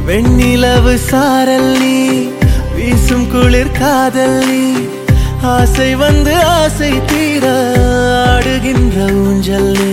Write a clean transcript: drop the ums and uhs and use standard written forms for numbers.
வெண்ணிலவு சாரல் நீ வீசும் குளிர் காதல் நீ ஆசை வந்து ஆசை தீர ஆடுகின்ற ஊஞ்சல் நீ